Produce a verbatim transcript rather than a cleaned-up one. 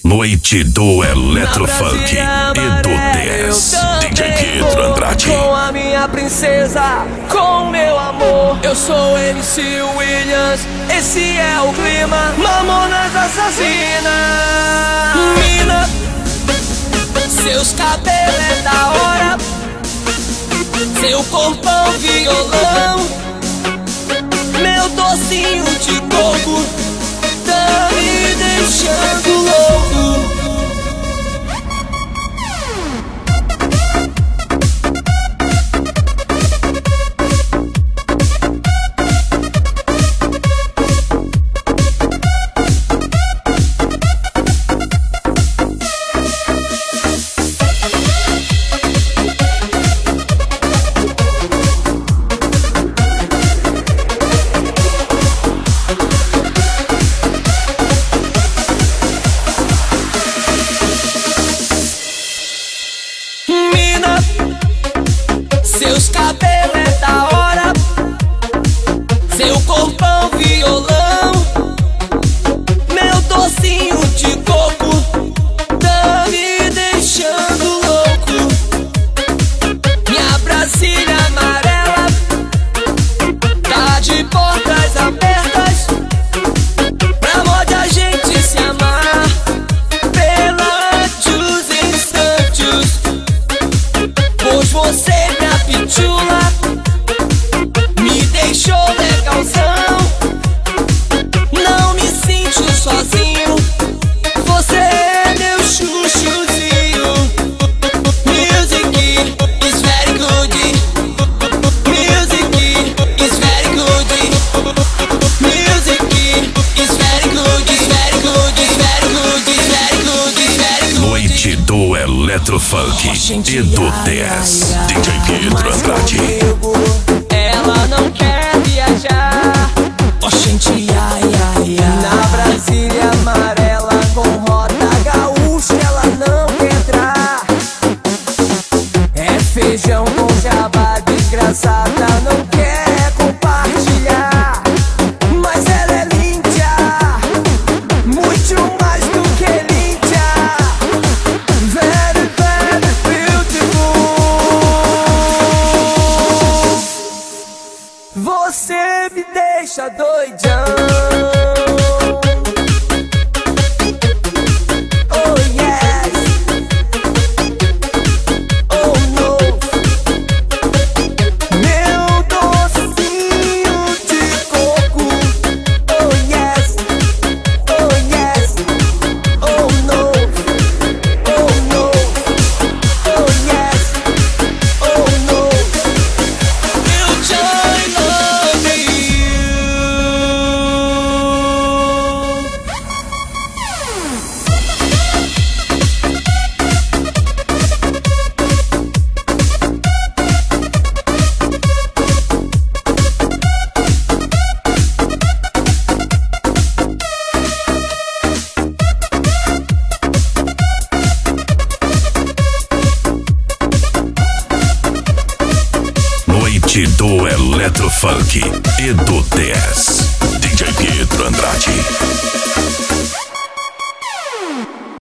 Noite do Eletrofunk e do dez. D J Pietro Andrade. Com a minha princesa, com meu amor. Eu sou M C Williams, esse é o clima. Mamonas assassinas. Mina, seus cabelos é da hora, seu corpão violão, meu docinho de coco tá me deixando louco. Seus cabelos é da hora, seu corpão violão, meu docinho de coco tá me deixando louco. Minha Brasília amarela tá de portas abertas, pra amor de a gente se amar pela Juice and Santos. Pois você chula, me deixou legalzão, não me sinto sozinho, você é meu chuchuzinho. Music is very good, music is very good, music is very good, is very good, is very good, is very good, is very good. Noite do Eletrofunk e do dez. D J Pietro Andrade. Ela não quer viajar, oxente, ai, ai, ai. Na Brasília amarela com roda gaúcha ela não quer entrar. É feijão com jabá, desgraçada, não quer compartilhar. Mas ela é linda, muito mais do que linda. Very, very beautiful. Você me deixa doidão. Oh yes, oh no. Meu docinho de coco. Oh yes, oh yes, oh no, oh no, oh yes, oh no. Eu já love you. Noite do Eletrofunk e do dez. D J Pietro Andrade.